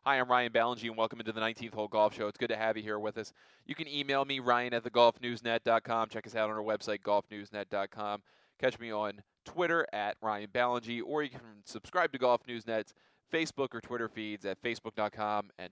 Hi, I'm Ryan Ballingy, and welcome into the 19th Hole Golf Show. It's good to have you here with us. You can email me, Ryan at thegolfnewsnet.com. Check us out on our website, golfnewsnet.com. Catch me on Twitter at Ryan Ballingy, or you can subscribe to Golf Newsnet's Facebook or Twitter feeds at facebook.com and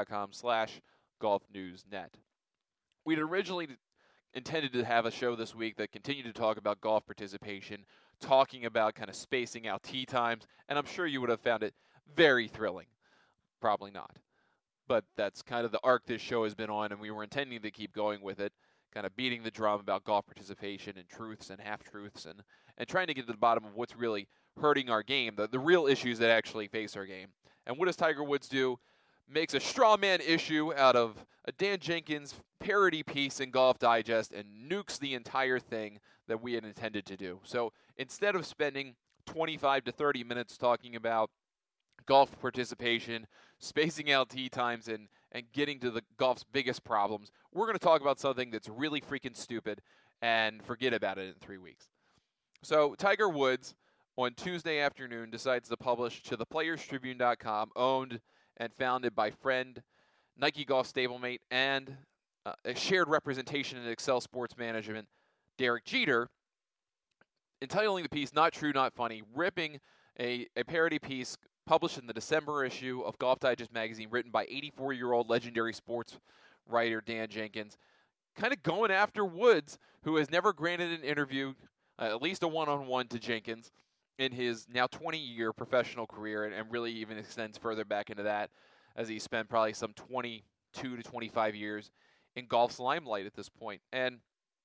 twitter.com/golfnewsnet. We'd originally intended to have a show this week that continued to talk about golf participation, talking about kind of spacing out tee times, and I'm sure you would have found it very thrilling. Probably not. But that's kind of the arc this show has been on, and we were intending to keep going with it, kind of beating the drum about golf participation and truths and half-truths and trying to get to the bottom of what's really hurting our game, the real issues that actually face our game. And what does Tiger Woods do? Makes a straw man issue out of a Dan Jenkins parody piece in Golf Digest and nukes the entire thing that we had intended to do. So instead of spending 25 to 30 minutes talking about golf participation, spacing out tee times, and getting to the golf's biggest problems, we're going to talk about something that's really freaking stupid and forget about it in 3 weeks. So Tiger Woods, on Tuesday afternoon, decides to publish to theplayerstribune.com, owned and founded by friend, Nike golf stablemate, and a shared representation in Excel Sports Management, Derek Jeter, entitling the piece Not True, Not Funny, ripping a parody piece published in the December issue of Golf Digest magazine, written by 84-year-old legendary sports writer Dan Jenkins, kind of going after Woods, who has never granted an interview, at least a one-on-one, to Jenkins in his now 20-year professional career, and really even extends further back into that, as he spent probably some 22 to 25 years in golf's limelight at this point. And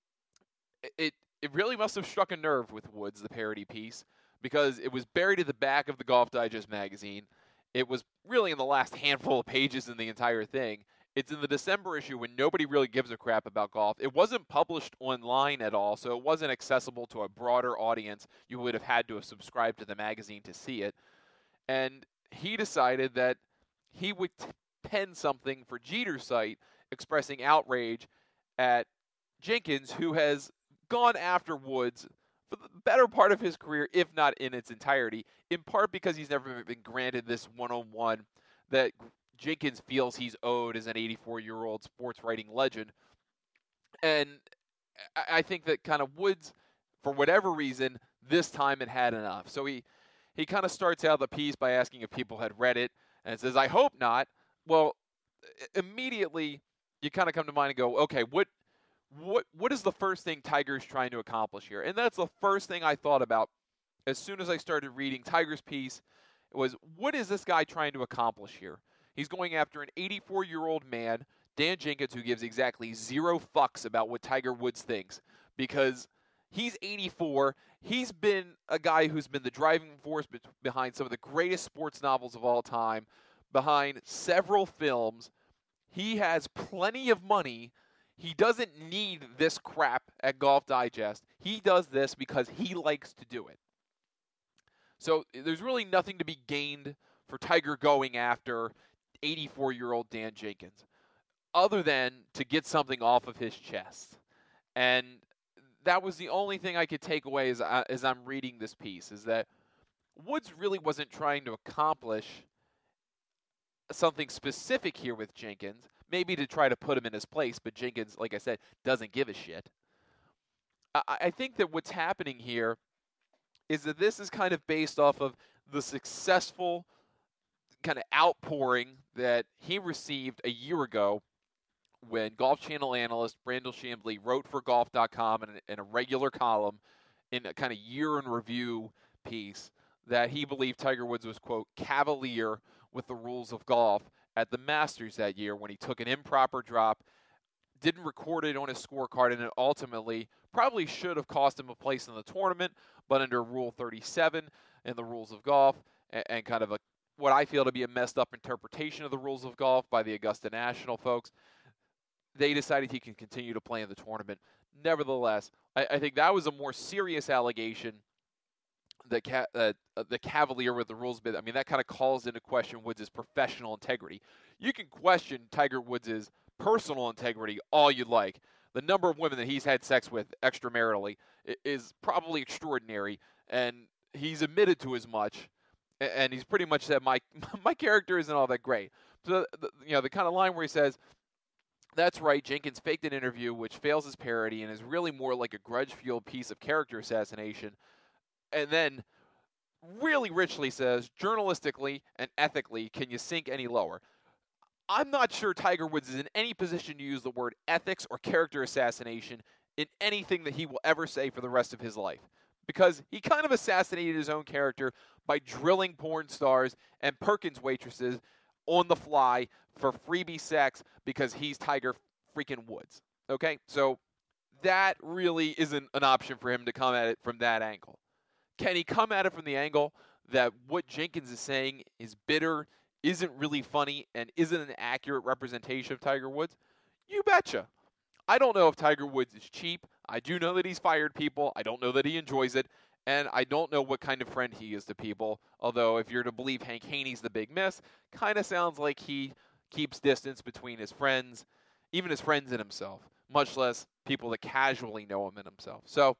it really must have struck a nerve with Woods, the parody piece, because it was buried at the back of the Golf Digest magazine. It was really in the last handful of pages in the entire thing. It's in the December issue when nobody really gives a crap about golf. It wasn't published online at all, so it wasn't accessible to a broader audience. You would have had to have subscribed to the magazine to see it. And he decided that he would pen something for Jeter's site expressing outrage at Jenkins, who has gone after Woods for the better part of his career, if not in its entirety, in part because he's never been granted this one-on-one that Jenkins feels he's owed as an 84-year-old sports writing legend. And I think that kind of Woods, for whatever reason, this time had enough. So he kind of starts out the piece by asking if people had read it, and says, I hope not. Well, immediately you kind of come to mind and go, okay, what is the first thing Tiger's trying to accomplish here? And that's the first thing I thought about as soon as I started reading Tiger's piece, was what is this guy trying to accomplish here? He's going after an 84-year-old man, Dan Jenkins, who gives exactly zero fucks about what Tiger Woods thinks, because he's 84. He's been a guy who's been the driving force behind some of the greatest sports novels of all time, behind several films. He has plenty of money. He doesn't need this crap at Golf Digest. He does this because he likes to do it. So there's really nothing to be gained for Tiger going after 84-year-old Dan Jenkins, other than to get something off of his chest. And that was the only thing I could take away as I'm reading this piece, is that Woods really wasn't trying to accomplish something specific here with Jenkins, maybe to try to put him in his place, but Jenkins, like I said, doesn't give a shit. I think that what's happening here is that this is kind of based off of the successful kind of outpouring that he received a year ago when Golf Channel analyst Brandel Chambly wrote for Golf.com in a regular column in a kind of year-in-review piece that he believed Tiger Woods was, quote, cavalier with the rules of golf at the Masters that year when he took an improper drop, didn't record it on his scorecard, and it ultimately probably should have cost him a place in the tournament, but under Rule 37 in the rules of golf, and kind of what I feel to be a messed up interpretation of the rules of golf by the Augusta National folks, they decided he can continue to play in the tournament. Nevertheless, I think that was a more serious allegation, the cavalier with the rules bit. I mean, that kind of calls into question Woods' professional integrity. You can question Tiger Woods' personal integrity all you'd like. The number of women that he's had sex with extramaritally is probably extraordinary, and he's admitted to as much. and he's pretty much said my my character isn't all that great. So the kind of line where he says, "That's right, Jenkins faked an interview which fails as parody and is really more like a grudge-fueled piece of character assassination," and then really richly says, "Journalistically and ethically, can you sink any lower?" I'm not sure Tiger Woods is in any position to use the word ethics or character assassination in anything that he will ever say for the rest of his life, because he kind of assassinated his own character by drilling porn stars and Perkins waitresses on the fly for freebie sex because he's Tiger freaking Woods. Okay? So that really isn't an option for him to come at it from that angle. Can he come at it from the angle that what Jenkins is saying is bitter, isn't really funny, and isn't an accurate representation of Tiger Woods? You betcha. I don't know if Tiger Woods is cheap. I do know that he's fired people. I don't know that he enjoys it. And I don't know what kind of friend he is to people. Although, if you're to believe Hank Haney's the big miss, kind of sounds like he keeps distance between his friends, even his friends and himself, much less people that casually know him and himself. So,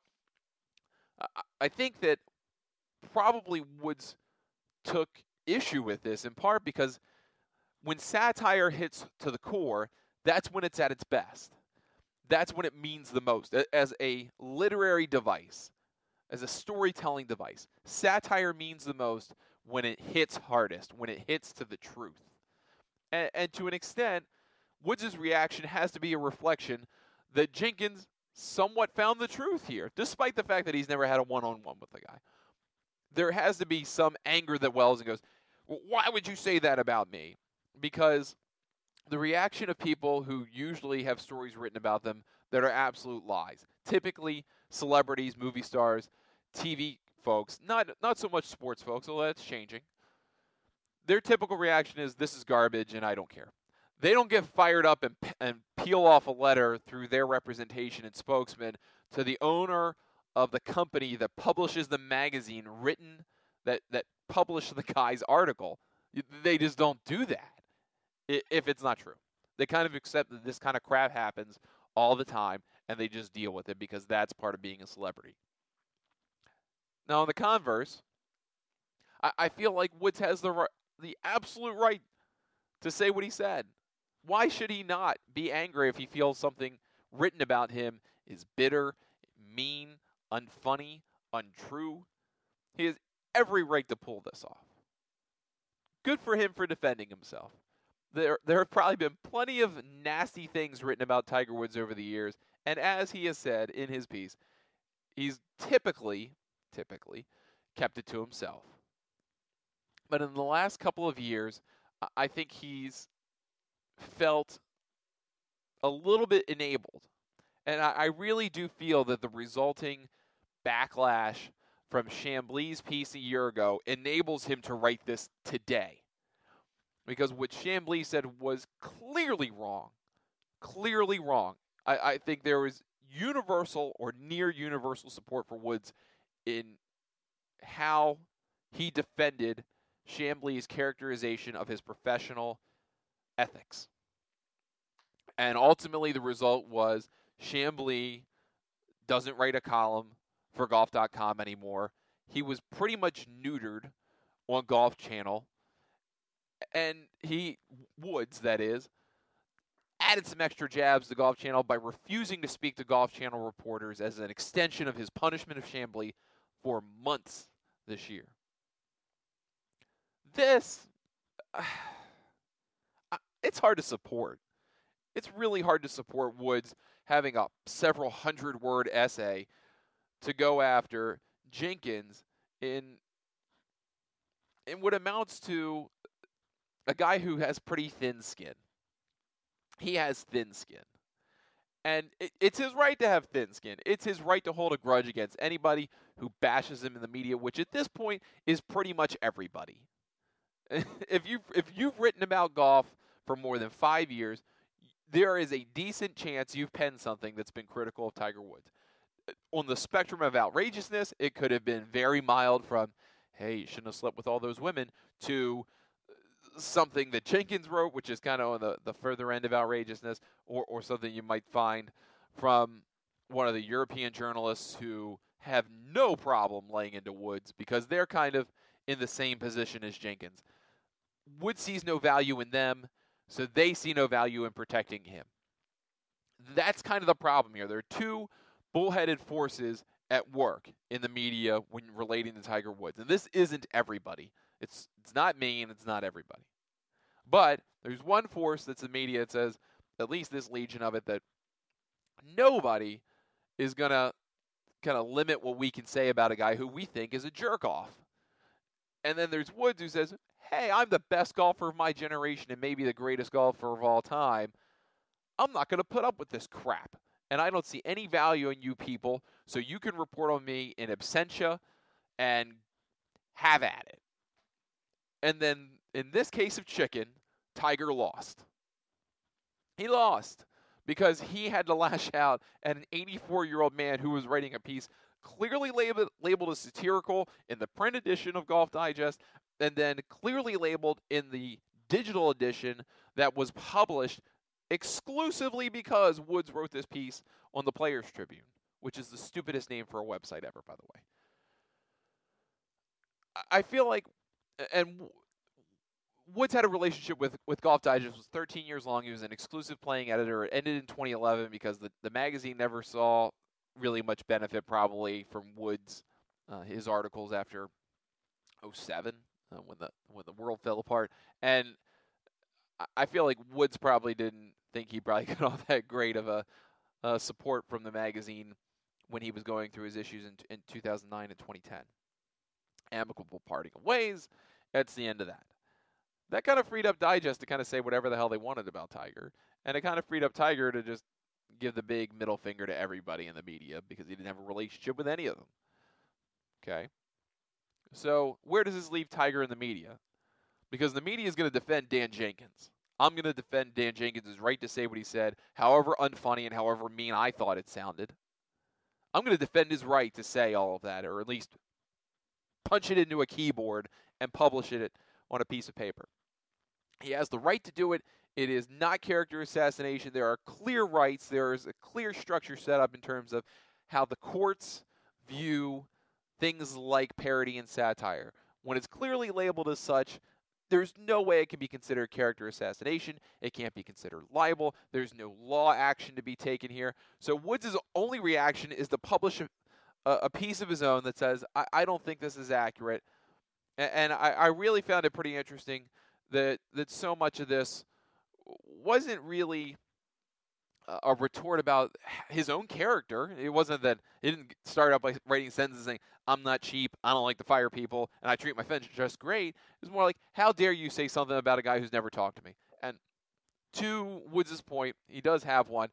I think that probably Woods took issue with this in part because when satire hits to the core, that's when it's at its best. That's when it means the most. As a literary device, as a storytelling device, satire means the most when it hits hardest, when it hits to the truth. And to an extent, Woods' reaction has to be a reflection that Jenkins somewhat found the truth here, despite the fact that he's never had a one-on-one with the guy. There has to be some anger that wells and goes, why would you say that about me? Because the reaction of people who usually have stories written about them that are absolute lies, typically celebrities, movie stars, TV folks, not so much sports folks, although that's changing. Their typical reaction is, this is garbage and I don't care. They don't get fired up and peel off a letter through their representation and spokesman to the owner of the company that publishes the magazine written that published the guy's article. They just don't do that if it's not true. They kind of accept that this kind of crap happens all the time and they just deal with it because that's part of being a celebrity. Now, on the converse, I feel like Woods has the absolute right to say what he said. Why should he not be angry if he feels something written about him is bitter, mean, unfunny, untrue? He has every right to pull this off. Good for him for defending himself. There have probably been plenty of nasty things written about Tiger Woods over the years, and as he has said in his piece, he's typically kept it to himself. But in the last couple of years, I think he's felt a little bit enabled. And I really do feel that the resulting backlash from Chambly's piece a year ago enables him to write this today. Because what Chambly said was clearly wrong. Clearly wrong. I think there was universal or near universal support for Woods in how he defended Chambly's characterization of his professional ethics. And ultimately the result was Chambly doesn't write a column for golf.com anymore. He was pretty much neutered on Golf Channel. And Woods, that is, added some extra jabs to Golf Channel by refusing to speak to Golf Channel reporters as an extension of his punishment of Chambly for months this year. This, it's hard to support. It's really hard to support Woods having a several hundred-word essay to go after Jenkins in what amounts to a guy who has pretty thin skin. He has thin skin. And it's his right to have thin skin. It's his right to hold a grudge against anybody who bashes him in the media, which at this point is pretty much everybody. If you've written about golf for more than 5 years, there is a decent chance you've penned something that's been critical of Tiger Woods. On the spectrum of outrageousness, it could have been very mild from, hey, you shouldn't have slept with all those women, to something that Jenkins wrote, which is kind of on the further end of outrageousness, or something you might find from one of the European journalists who have no problem laying into Woods because they're kind of in the same position as Jenkins. Woods sees no value in them, so they see no value in protecting him. That's kind of the problem here. There are two bullheaded forces at work in the media when relating to Tiger Woods. And this isn't everybody. It's not me and it's not everybody. But there's one force that's the media that says, at least this legion of it, that nobody is going to kind of limit what we can say about a guy who we think is a jerk-off. And then there's Woods who says, hey, I'm the best golfer of my generation and maybe the greatest golfer of all time. I'm not going to put up with this crap. And I don't see any value in you people, so you can report on me in absentia and have at it. And then in this case of Chicken, Tiger lost. He lost because he had to lash out at an 84-year-old man who was writing a piece clearly labeled as satirical in the print edition of Golf Digest, and then clearly labeled in the digital edition that was published exclusively because Woods wrote this piece on the Players Tribune, which is the stupidest name for a website ever, by the way. I feel like, and Woods had a relationship with Golf Digest. It was 13 years long. He was an exclusive playing editor. It ended in 2011 because the magazine never saw really much benefit probably from Woods, his articles after 2007 when the world fell apart. And I feel like Woods probably didn't think he probably got all that great of a support from the magazine when he was going through his issues in 2009 and 2010. Amicable parting of ways. That's the end of that. That kind of freed up Digest to kind of say whatever the hell they wanted about Tiger. And it kind of freed up Tiger to just give the big middle finger to everybody in the media because he didn't have a relationship with any of them. Okay? So where does this leave Tiger in the media? Because the media is going to defend Dan Jenkins. I'm going to defend Dan Jenkins' right to say what he said, however unfunny and however mean I thought it sounded. I'm going to defend his right to say all of that, or at least punch it into a keyboard and publish it on a piece of paper. He has the right to do it. It is not character assassination. There are clear rights. There is a clear structure set up in terms of how the courts view things like parody and satire. When it's clearly labeled as such, there's no way it can be considered character assassination. It can't be considered libel. There's no law action to be taken here. So Woods' only reaction is to publish a piece of his own that says, I don't think this is accurate. And I really found it pretty interesting that so much of this wasn't really a retort about his own character. It wasn't that he didn't start out by writing sentences saying, I'm not cheap, I don't like to fire people, and I treat my fans just great. It was more like, how dare you say something about a guy who's never talked to me? And to Woods' point, he does have one.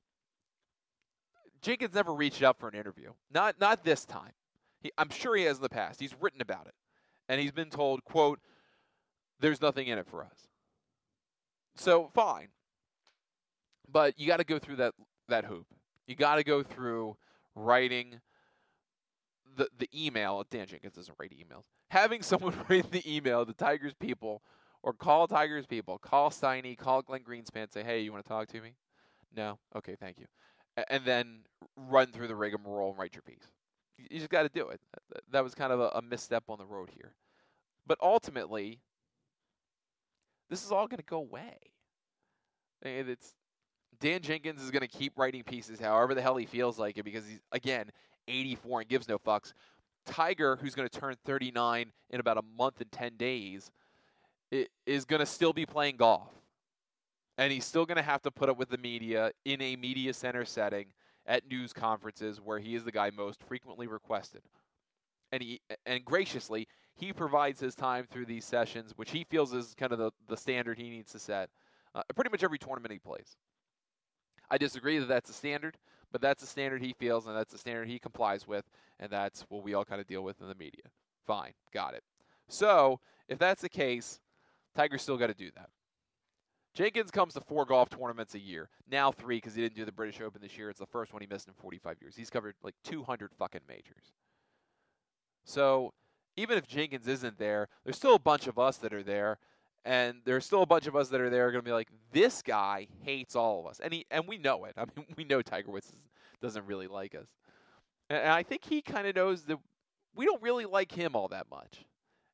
Jenkins never reached out for an interview. Not this time. I'm sure he has in the past. He's written about it. And he's been told, quote, there's nothing in it for us. So, fine. But you got to go through that hoop. You got to go through writing the email. Dan Jenkins doesn't write emails. Having someone write the email to Tigers people or call Tigers people, call Steiny, call Glenn Greenspan, say, hey, you want to talk to me? No? Okay, thank you. And then run through the rigmarole and write your piece. You just got to do it. That was kind of a misstep on the road here. But ultimately, this is all going to go away. It's Dan Jenkins is going to keep writing pieces however the hell he feels like it because he's, again, 84 and gives no fucks. Tiger, who's going to turn 39 in about a month and 10 days, is going to still be playing golf. And he's still going to have to put up with the media in a media center setting at news conferences where he is the guy most frequently requested. And graciously, he provides his time through these sessions, which he feels is kind of the standard he needs to set. Pretty much every tournament he plays. I disagree that that's a standard, but that's a standard he feels, and that's a standard he complies with, and that's what we all kind of deal with in the media. Fine, got it. So, if that's the case, Tiger's still got to do that. Jenkins comes to 4 golf tournaments a year. Now 3 because he didn't do the British Open this year. It's the first one he missed in 45 years. He's covered like 200 fucking majors. So, even if Jenkins isn't there, there's still a bunch of us that are there. And there's still a bunch of us that are there going to be like, this guy hates all of us. And we know it. I mean, we know Tiger Woods doesn't really like us. And I think he kind of knows that we don't really like him all that much.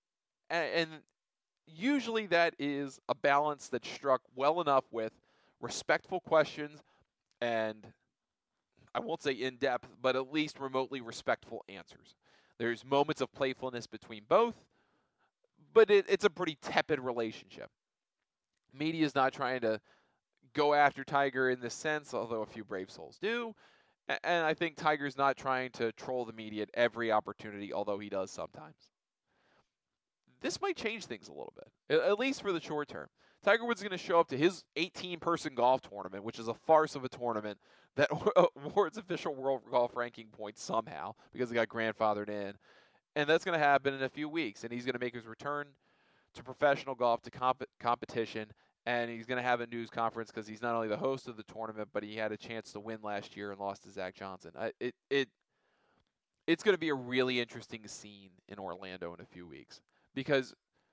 And usually that is a balance that's struck well enough with respectful questions and, I won't say in depth, but at least remotely respectful answers. There's moments of playfulness between both, but it's a pretty tepid relationship. Media is not trying to go after Tiger in this sense, although a few brave souls do. And I think Tiger's not trying to troll the media at every opportunity, although he does sometimes. This might change things a little bit, at least for the short term. Tiger Woods is going to show up to his 18-person golf tournament, which is a farce of a tournament that awards official world golf ranking points somehow because it got grandfathered in. And that's going to happen in a few weeks. And he's going to make his return to professional golf, to competition. And he's going to have a news conference because he's not only the host of the tournament, but he had a chance to win last year and lost to Zach Johnson. It's going to be a really interesting scene in Orlando in a few weeks because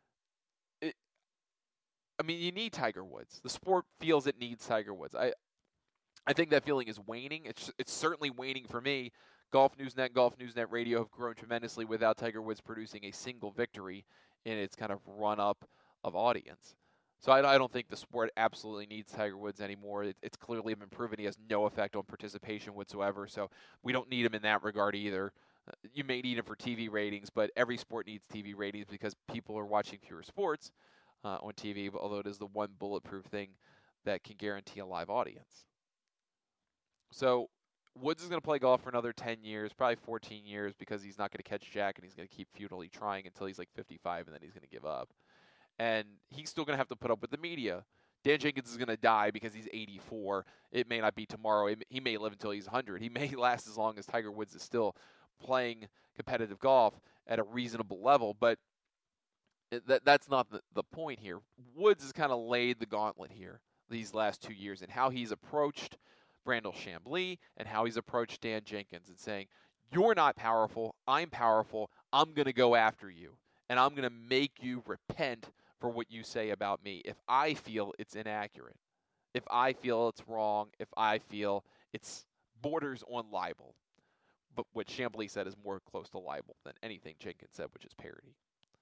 you need Tiger Woods. The sport feels it needs Tiger Woods. I think that feeling is waning. It's certainly waning for me. Golf Newsnet, Golf Newsnet Radio have grown tremendously without Tiger Woods producing a single victory in its kind of run-up of audience. So I don't think the sport absolutely needs Tiger Woods anymore. It's clearly been proven he has no effect on participation whatsoever, so we don't need him in that regard either. You may need him for TV ratings, but every sport needs TV ratings because people are watching fewer sports on TV, although it is the one bulletproof thing that can guarantee a live audience. So Woods is going to play golf for another 10 years, probably 14 years, because he's not going to catch Jack, and he's going to keep futilely trying until he's like 55, and then he's going to give up. And he's still going to have to put up with the media. Dan Jenkins is going to die because he's 84. It may not be tomorrow. He may live until he's 100. He may last as long as Tiger Woods is still playing competitive golf at a reasonable level, but that's not the point here. Woods has kind of laid the gauntlet here these last 2 years and how he's approached Brandel Chamblee and how he's approached Dan Jenkins and saying, you're not powerful, I'm powerful, I'm going to go after you, and I'm going to make you repent for what you say about me if I feel it's inaccurate, if I feel it's wrong, if I feel it's borders on libel. But what Chamblee said is more close to libel than anything Jenkins said, which is parody.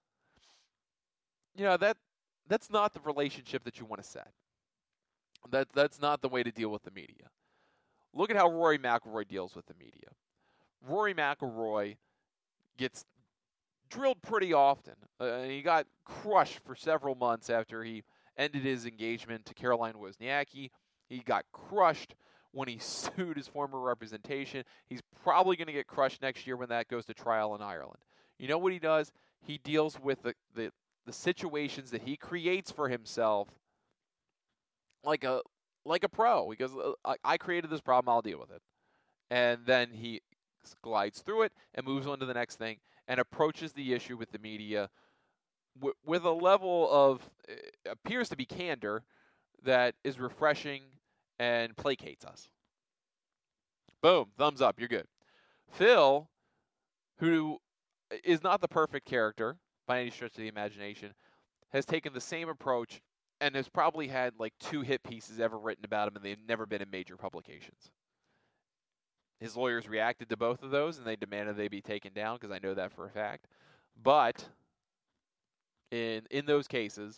That's not the relationship that you want to set. That's not the way to deal with the media. Look at how Rory McIlroy deals with the media. Rory McIlroy gets drilled pretty often. He got crushed for several months after he ended his engagement to Caroline Wozniacki. He got crushed when he sued his former representation. He's probably going to get crushed next year when that goes to trial in Ireland. You know what he does? He deals with the situations that he creates for himself like a pro. He goes, I created this problem, I'll deal with it. And then he glides through it and moves on to the next thing and approaches the issue with the media with a level of, appears to be candor, that is refreshing and placates us. Boom, thumbs up, you're good. Phil, who is not the perfect character by any stretch of the imagination, has taken the same approach and has probably had like 2 hit pieces ever written about him, and they've never been in major publications. His lawyers reacted to both of those, and they demanded they be taken down, because I know that for a fact. But in those cases,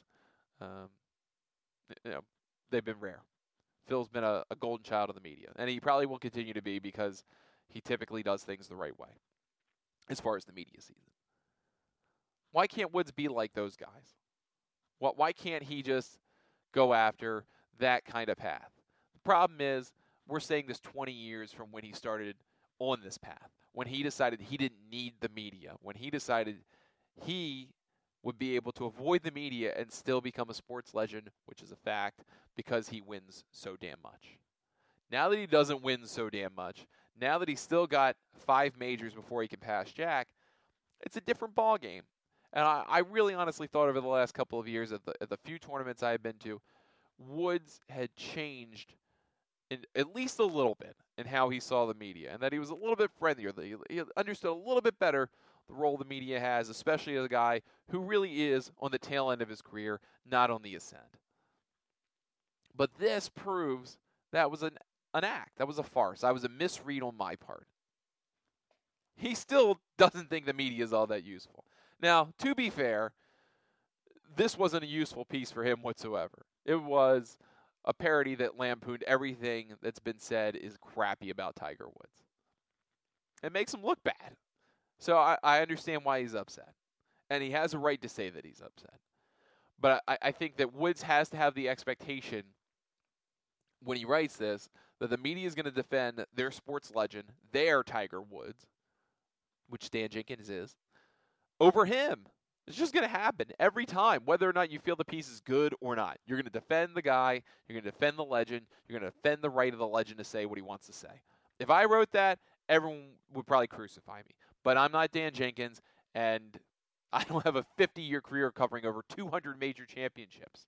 they've been rare. Phil's been a golden child of the media, and he probably will continue to be because he typically does things the right way as far as the media sees it. Why can't Woods be like those guys? Why can't he just go after that kind of path? The problem is, we're saying this 20 years from when he started on this path, when he decided he didn't need the media, when he decided he would be able to avoid the media and still become a sports legend, which is a fact, because he wins so damn much. Now that he doesn't win so damn much, now that he's still got 5 majors before he can pass Jack, it's a different ball game. And I really honestly thought over the last couple of years at the few tournaments I've been to, Woods had changed at least a little bit in how he saw the media, and that he was a little bit friendlier. That he understood a little bit better the role the media has, especially as a guy who really is on the tail end of his career, not on the ascent. But this proves that was an act. That was a farce. That was a misread on my part. He still doesn't think the media is all that useful. Now, to be fair, this wasn't a useful piece for him whatsoever. It was a parody that lampooned everything that's been said is crappy about Tiger Woods. It makes him look bad. So I understand why he's upset. And he has a right to say that he's upset. But I think that Woods has to have the expectation when he writes this that the media is going to defend their sports legend, their Tiger Woods, which Dan Jenkins is, over him. It's just going to happen every time, whether or not you feel the piece is good or not. You're going to defend the guy. You're going to defend the legend. You're going to defend the right of the legend to say what he wants to say. If I wrote that, everyone would probably crucify me. But I'm not Dan Jenkins, and I don't have a 50-year career covering over 200 major championships.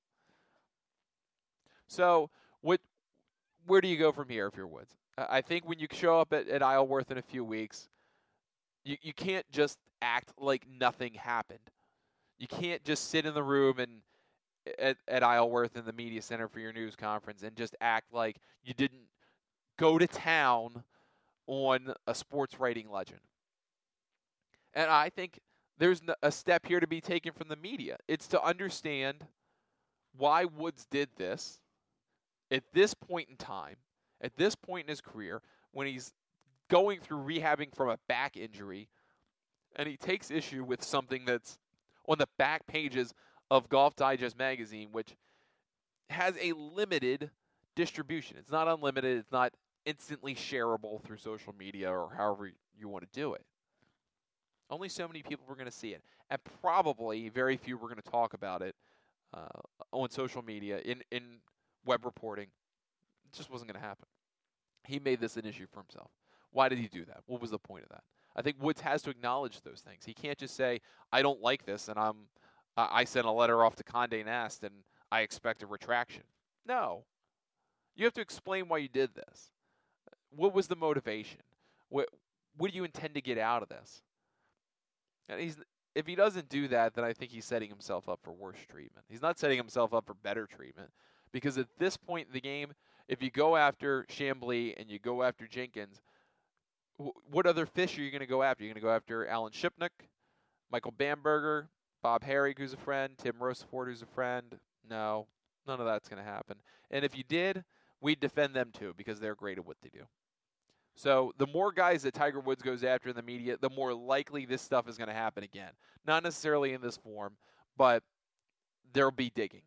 So where do you go from here if you're Woods? I think when you show up at Isleworth in a few weeks, you can't just act like nothing happened. You can't just sit in the room and at Isleworth in the media center for your news conference and just act like you didn't go to town on a sports writing legend. And I think there's a step here to be taken from the media. It's to understand why Woods did this at this point in time, at this point in his career, when he's going through rehabbing from a back injury, and he takes issue with something that's on the back pages of Golf Digest magazine, which has a limited distribution. It's not unlimited. It's not instantly shareable through social media or however you want to do it. Only so many people were going to see it. And probably very few were going to talk about it on social media, in web reporting. It just wasn't going to happen. He made this an issue for himself. Why did he do that? What was the point of that? I think Woods has to acknowledge those things. He can't just say, I don't like this, and I sent a letter off to Condé Nast, and I expect a retraction. No. You have to explain why you did this. What was the motivation? What do you intend to get out of this? And if he doesn't do that, then I think he's setting himself up for worse treatment. He's not setting himself up for better treatment, because at this point in the game, if you go after Chamblee and you go after Jenkins, what other fish are you going to go after? You're going to go after Alan Shipnuck, Michael Bamberger, Bob Harig, who's a friend, Tim Rosefort, who's a friend? No, none of that's going to happen. And if you did, we'd defend them too, because they're great at what they do. So the more guys that Tiger Woods goes after in the media, the more likely this stuff is going to happen again. Not necessarily in this form, but there'll be digging.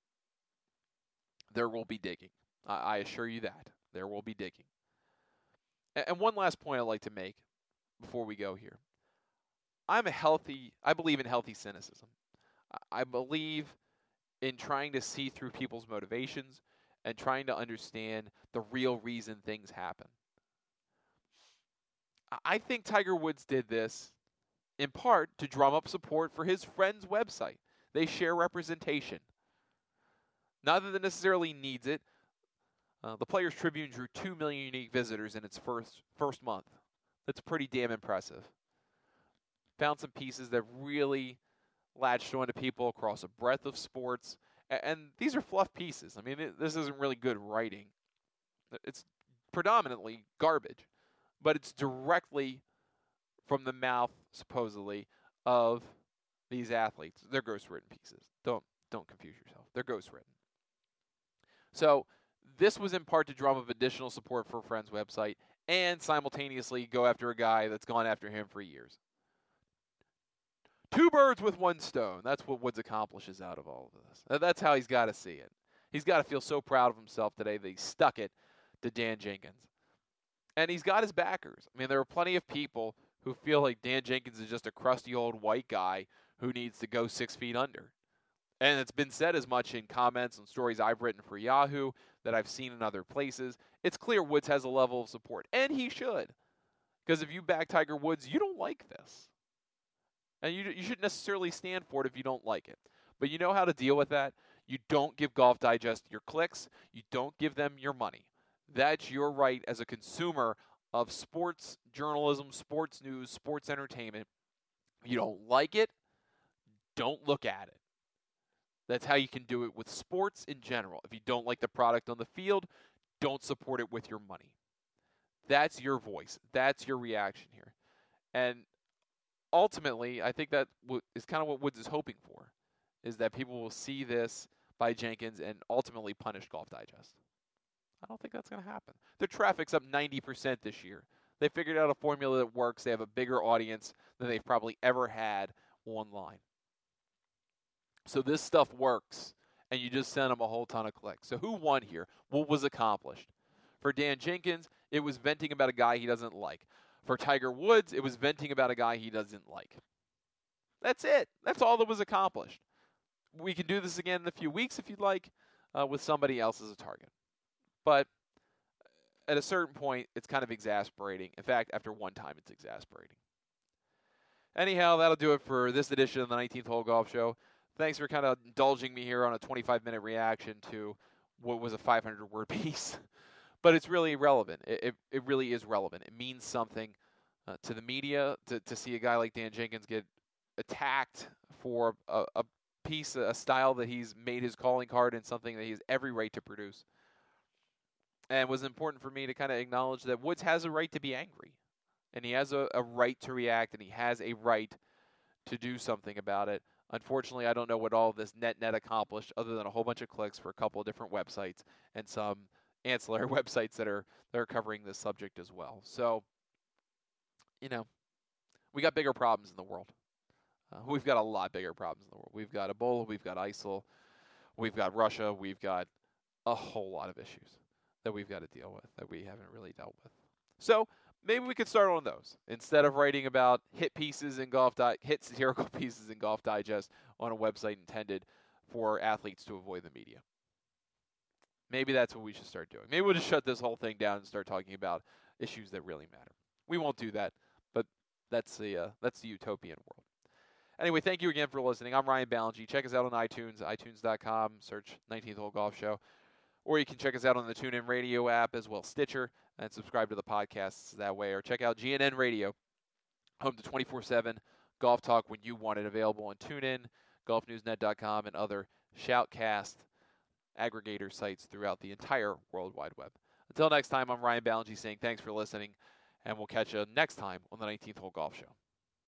There will be digging. I assure you that. There will be digging. And one last point I'd like to make before we go here. I believe in healthy cynicism. I believe in trying to see through people's motivations and trying to understand the real reason things happen. I think Tiger Woods did this in part to drum up support for his friend's website. They share representation. Not that it necessarily needs it. The Players Tribune drew 2 million unique visitors in its first month. That's pretty damn impressive. Found some pieces that really latched onto people across a breadth of sports. And these are fluff pieces. I mean, this isn't really good writing. It's predominantly garbage. But it's directly from the mouth, supposedly, of these athletes. They're ghostwritten pieces. Don't confuse yourself. They're ghostwritten. So this was in part to drum up additional support for a friend's website and simultaneously go after a guy that's gone after him for years. 2 birds with 1 stone. That's what Woods accomplishes out of all of this. That's how he's got to see it. He's got to feel so proud of himself today that he stuck it to Dan Jenkins. And he's got his backers. I mean, there are plenty of people who feel like Dan Jenkins is just a crusty old white guy who needs to go 6 feet under. And it's been said as much in comments and stories I've written for Yahoo, that I've seen in other places. It's clear Woods has a level of support, and he should. Because if you back Tiger Woods, you don't like this. And you shouldn't necessarily stand for it if you don't like it. But you know how to deal with that? You don't give Golf Digest your clicks. You don't give them your money. That's your right as a consumer of sports journalism, sports news, sports entertainment. If you don't like it, don't look at it. That's how you can do it with sports in general. If you don't like the product on the field, don't support it with your money. That's your voice. That's your reaction here. And ultimately, I think that is kind of what Woods is hoping for, is that people will see this by Jenkins and ultimately punish Golf Digest. I don't think that's going to happen. Their traffic's up 90% this year. They figured out a formula that works. They have a bigger audience than they've probably ever had online. So this stuff works, and you just send them a whole ton of clicks. So who won here? What was accomplished? For Dan Jenkins, it was venting about a guy he doesn't like. For Tiger Woods, it was venting about a guy he doesn't like. That's it. That's all that was accomplished. We can do this again in a few weeks if you'd like, with somebody else as a target. But at a certain point, it's kind of exasperating. In fact, after one time, it's exasperating. Anyhow, that'll do it for this edition of the 19th Hole Golf Show. Thanks for kind of indulging me here on a 25-minute reaction to what was a 500-word piece. But it's really relevant. It really is relevant. It means something to the media to see a guy like Dan Jenkins get attacked for a piece, a style that he's made his calling card and something that he has every right to produce. And it was important for me to kind of acknowledge that Woods has a right to be angry. And he has a right to react, and he has a right to do something about it. Unfortunately, I don't know what all of this net accomplished other than a whole bunch of clicks for a couple of different websites and some ancillary websites that are covering this subject as well. So, we got bigger problems in the world. We've got a lot bigger problems in the world. We've got Ebola, we've got ISIL, we've got Russia, we've got a whole lot of issues that we've got to deal with that we haven't really dealt with. So maybe we could start on those instead of writing about hit satirical pieces in Golf Digest on a website intended for athletes to avoid the media. Maybe that's what we should start doing. Maybe we'll just shut this whole thing down and start talking about issues that really matter. We won't do that, but that's the utopian world. Anyway, thank you again for listening. I'm Ryan Ballengee. Check us out on iTunes, itunes.com, search 19th Hole Golf Show. Or you can check us out on the TuneIn Radio app as well, Stitcher, and subscribe to the podcasts that way. Or check out GNN Radio, home to 24/7 golf talk when you want it, available on TuneIn, golfnewsnet.com, and other Shoutcast aggregator sites throughout the entire World Wide Web. Until next time, I'm Ryan Ballengee saying thanks for listening, and we'll catch you next time on the 19th Hole Golf Show.